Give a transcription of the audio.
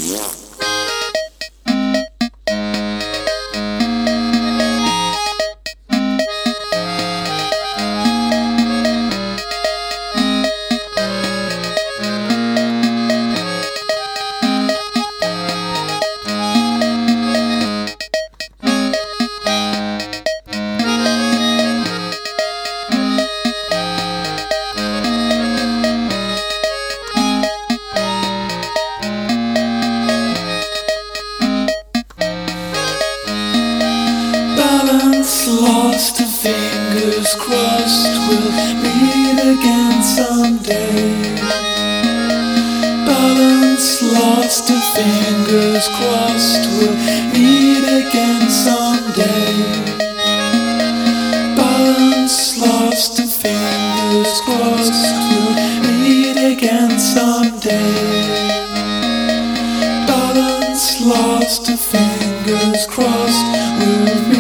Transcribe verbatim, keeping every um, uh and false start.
Lost and fingers crossed, we'll meet again someday. Balance lost and fingers crossed, we'll meet again someday. Balance lost and fingers crossed, we'll meet again someday. Balance lost and fingers crossed, we'll meet